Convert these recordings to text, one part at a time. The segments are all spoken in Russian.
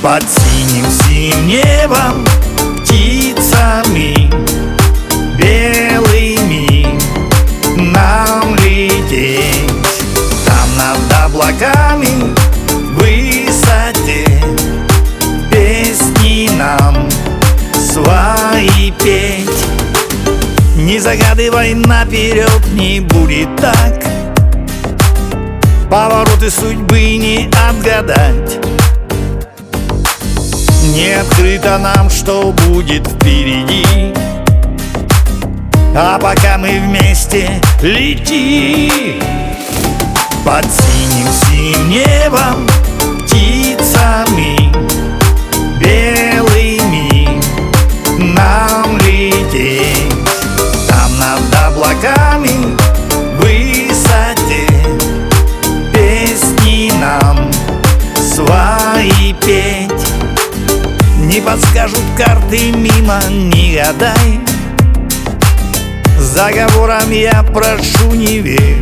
Под синим небом птицами белыми нам лететь. Там над облаками в высоте песни нам свои петь. Не загадывай наперед, не будет так, повороты судьбы не отгадать. Не открыто нам, что будет впереди, а пока мы вместе лети. Под синим небом птицами белыми нам лететь. Там над облаками в высоте песни нам свои петь. Не подскажут карты мимо, не гадай, заговором я прошу не верь.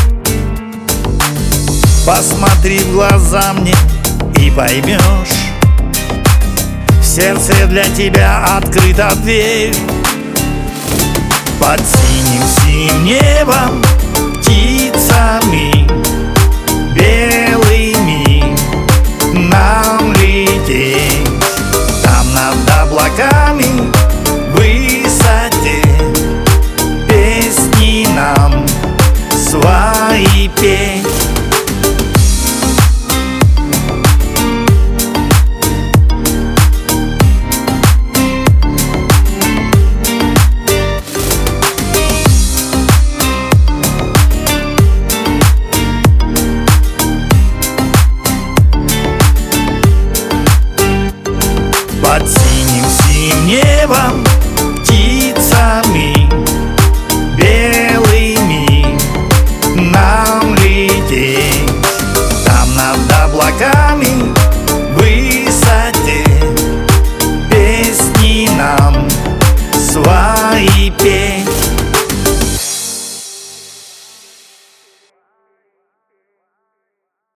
Посмотри в глаза мне и поймешь, в сердце для тебя открыта дверь. Под синим небом птицами